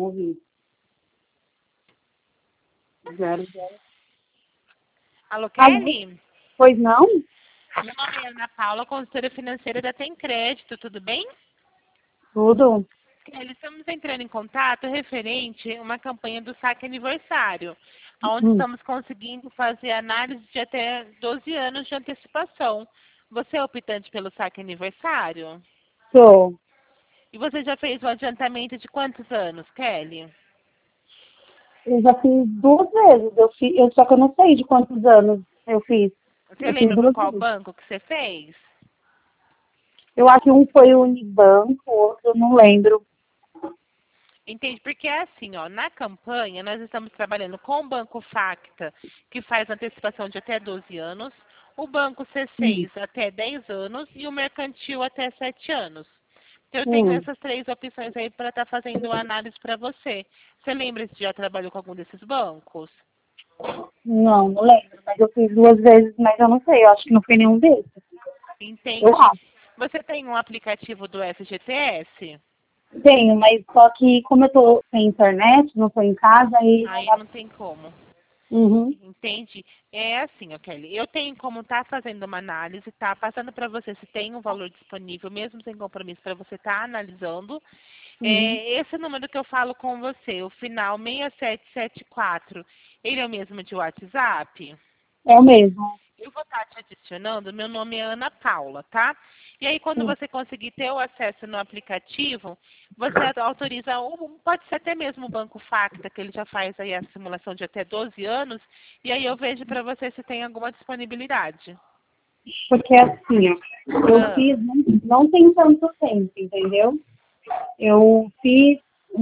ouvi. 00. Alô, Kelly? Pois não? Meu nome é Ana Paula, consultora financeira da Tem Crédito, tudo bem? Tudo? Kelly, estamos entrando em contato referente a uma campanha do saque aniversário, onde estamos conseguindo fazer análise de até 12 anos de antecipação. Você é optante pelo saque aniversário? Sou. E você já fez o adiantamento de quantos anos, Kelly? Eu já fiz 2 vezes. Só que eu não sei de quantos anos eu fiz. Você Eu fiz lembra por 2 qual vezes. banco que você fez? Eu acho que um foi o Unibanco, o outro eu não lembro. Entende? Porque é assim, ó, na campanha nós estamos trabalhando com o Banco Facta, que faz antecipação de até 12 anos, o Banco C6 até 10 anos e o Mercantil até 7 anos. Então eu tenho essas 3 opções aí para estar fazendo a análise para você. Você lembra se já trabalhou com algum desses bancos? Não, não lembro. Mas eu fiz 2 vezes, mas eu não sei. Eu acho que não foi nenhum desses. Eu Entende? acho. Você tem um aplicativo do FGTS? Tenho, mas só que como eu tô sem internet, não tô em casa, aí não Aí dá. não tem como. Uhum. Entende? É assim, ó, Kelly. Eu tenho como estar fazendo uma análise, tá? Passando para você se tem um valor disponível, mesmo sem compromisso, para você estar analisando. Uhum. Esse número que eu falo com você, o final 6774, ele é o mesmo de WhatsApp? É o mesmo. Eu vou estar te adicionando, meu nome é Ana Paula, tá? E aí, quando você conseguir ter o acesso no aplicativo, você autoriza, pode ser até mesmo o Banco Facta, que ele já faz aí a simulação de até 12 anos, e aí eu vejo para você se tem alguma disponibilidade. Porque assim, ó, eu Ah, fiz, não tem tanto tempo, entendeu? Eu fiz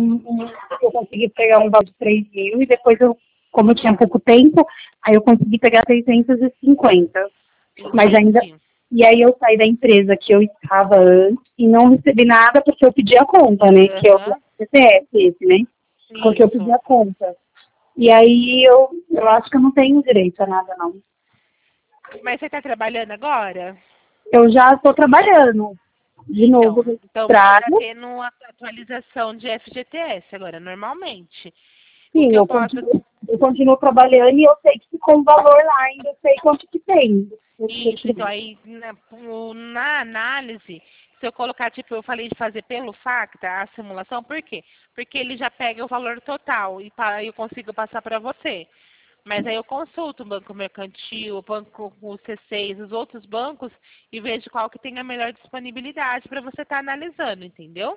eu consegui pegar um valor de 3 mil e depois como eu tinha pouco tempo, aí eu consegui pegar 650. Mas ainda, entendi. e aí eu saí da empresa que eu estava antes e não recebi nada porque eu pedi a conta, né? Que é o Aham, CPF esse, né? Porque eu pedi isso. a conta. E aí eu acho que eu não tenho direito a nada, não. Mas você está trabalhando agora? Eu já estou trabalhando de novo Então você está registrado. tendo uma atualização de FGTS agora, normalmente. O Sim, que eu posso. eu continuo trabalhando e eu sei que ficou um valor lá, ainda eu sei quanto que tem. Isso, então aí na análise, se eu colocar, tipo, eu falei de fazer pelo Facta a simulação, por quê? Porque ele já pega o valor total e eu consigo passar para você. Mas aí eu consulto o Banco Mercantil, o Banco o C6, os outros bancos e vejo qual que tem a melhor disponibilidade para você estar analisando, entendeu?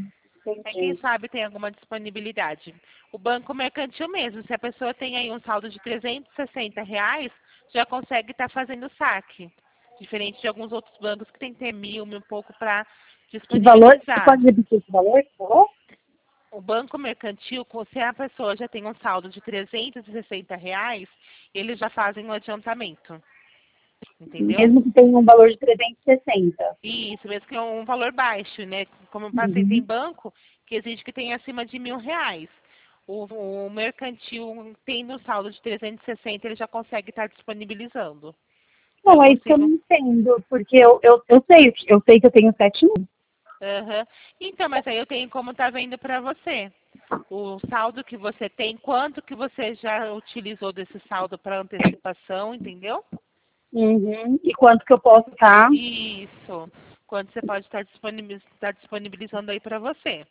Aí quem Entendi. sabe tem alguma disponibilidade. O Banco Mercantil mesmo, se a pessoa tem aí um saldo de R$ 360, já consegue estar fazendo saque. Diferente de alguns outros bancos que tem que ter mil e pouco para Que valor? Você disponibilizar. pode repetir esse valor, por favor? O Banco Mercantil, se a pessoa já tem um saldo de R$ 360, eles já fazem o adiantamento. Entendeu? Mesmo que tenha um valor de 360. Isso, mesmo que é um valor baixo, né? Como eu passei, tem Uhum. banco que exige que tenha acima de R$ 1.000. O mercantil, tendo um saldo de 360, ele já consegue estar disponibilizando. Então, eu Não, é isso que eu não consigo. entendo, porque eu sei que eu tenho 7 mil. Aham. Então, mas aí eu tenho como tá vendo para você. O saldo que você tem, quanto que você já utilizou desse saldo para antecipação, entendeu? Uhum. E quanto que eu posso estar? Isso. Quanto você pode estar disponibilizando aí para você.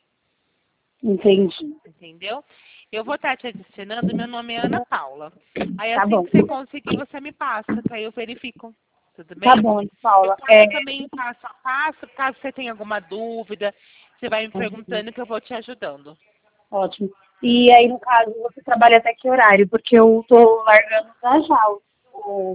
Entendi. Entendeu? Eu vou estar te adicionando, meu nome é Ana Paula. Aí Tá assim bom. que você conseguir, você me passa, que aí eu verifico. Tudo Tá bem? bom, Ana Eu Paula. passo também passo a passo, caso você tenha alguma dúvida, você vai me perguntando que eu vou te ajudando. Ótimo. E aí, no caso, você trabalha até que horário? Porque eu tô largando já já. o-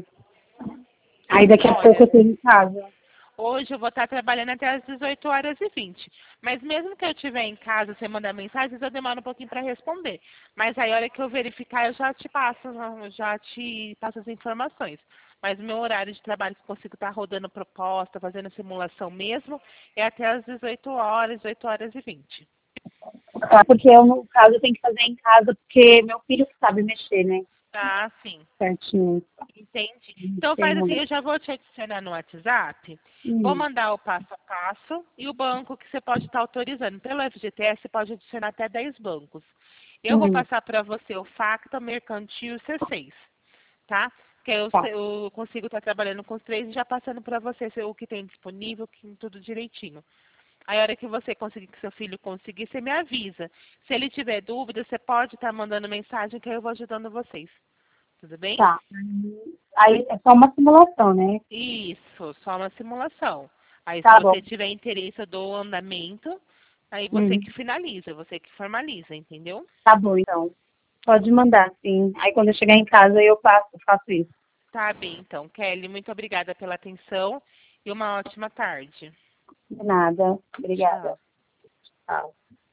Aí daqui a pouco Olha, eu tô em casa. hoje eu vou estar trabalhando até às 18h20. Mas mesmo que eu estiver em casa, você mandar mensagens, eu demoro um pouquinho para responder. Mas aí, a hora que eu verificar, eu já te passo as informações. Mas o meu horário de trabalho, que eu consigo estar rodando proposta, fazendo simulação mesmo, é até às 18h, 18h20. Tá? Porque eu, no caso, eu tenho que fazer em casa, porque meu filho que sabe mexer, né? Ah, sim. certinho. Entendi. Então faz assim, eu já vou te adicionar no WhatsApp, vou mandar o passo a passo e o banco que você pode estar autorizando. Pelo FGTS, você pode adicionar até 10 bancos. Eu vou passar para você o Facta, Mercantil e o C6, tá? Que Tá. eu consigo estar trabalhando com os três e já passando para você o que tem disponível, tudo direitinho. Aí, a hora que você conseguir, que seu filho conseguir, você me avisa. Se ele tiver dúvida, você pode estar mandando mensagem que eu vou ajudando vocês. Tudo bem? Tá. Aí é só uma simulação, né? Isso, só uma simulação. Aí, se Tá bom. você tiver interesse, eu dou o andamento. Aí, você que finaliza, você que formaliza, entendeu? Tá bom, então. Pode mandar, sim. Aí quando eu chegar em casa eu faço isso. Tá bem, então. Kelly, muito obrigada pela atenção e uma ótima tarde. De nada. Obrigada. Tchau. Tchau.